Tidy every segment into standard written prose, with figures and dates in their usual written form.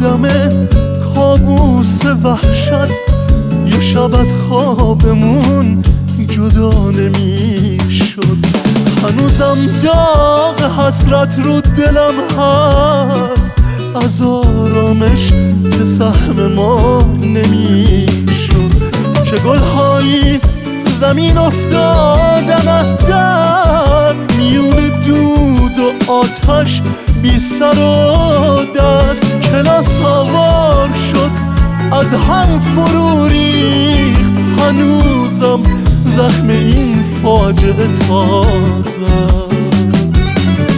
آدمه کابوس وحشت یه شب از خوابمون جدا نمیشد. هنوزم داغ حسرت رو دلم هست، از آرامش که سهم ما نمیشد. چه گلهایی زمین افتادن از در، میون دود و آتش بی سر و دست. کلاس هوار شد از هم فرو ریخت، هنوزم زخم این فاجعه تازه است.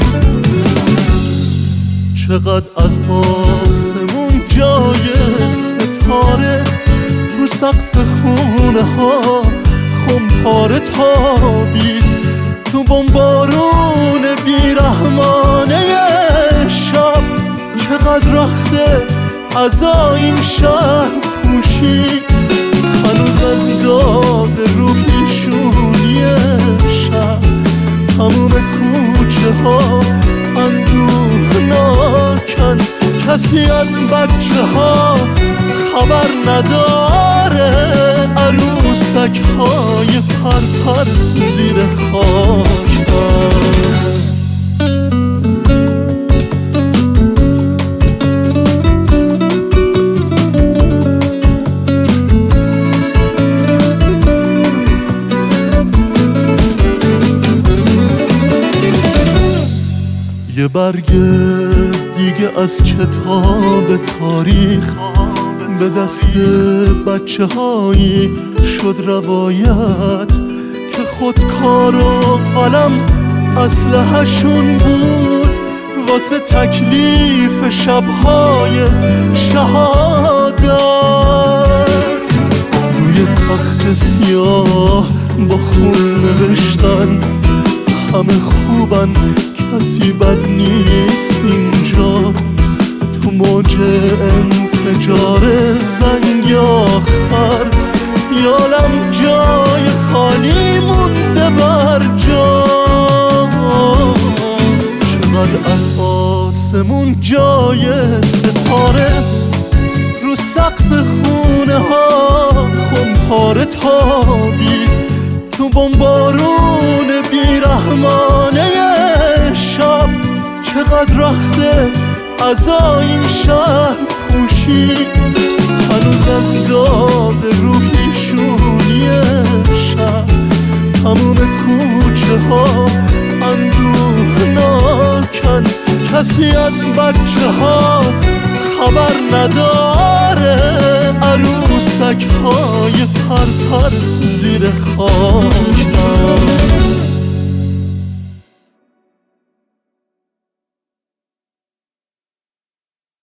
چقدر از آسمون جای ستاره، رو سقف خونه ها خمپاره تابید. تو بمبارون بیرحمانه شب، چقدر رخته عزا این شهر پوشید. هنوز از داغ رو پیشونی شهر تموم کوچه ها اندوه ناکن. کسی از بچه ها خبر نداره، عروسک های پرپر زیر خاک. یه برگ دیگه از کتاب تاریخ به دست بچه هایی شد روایت که خودکار و قلم اسلحه‌شون بود واسه تکلیف شبهای شهادت. روی تخت سیاه با خون نوشتن همه خوبن کسی بد نیست اینجا. تو موج انفجار زنگ آخر یالم جای خالی مونده بر جا. چقدر از آسمون جای ستاره، رو سقف خونه ها خمپاره تابید. تو بمبارون بیرحمانه شب، چقدر رخته عزا این شهر پوشید. هنوز از داغ رو پیشونی شهر تموم کوچه ها اندوه ناکن. کسی از بچه ها خبر نداره، عروسک های پرپر زیر خاک.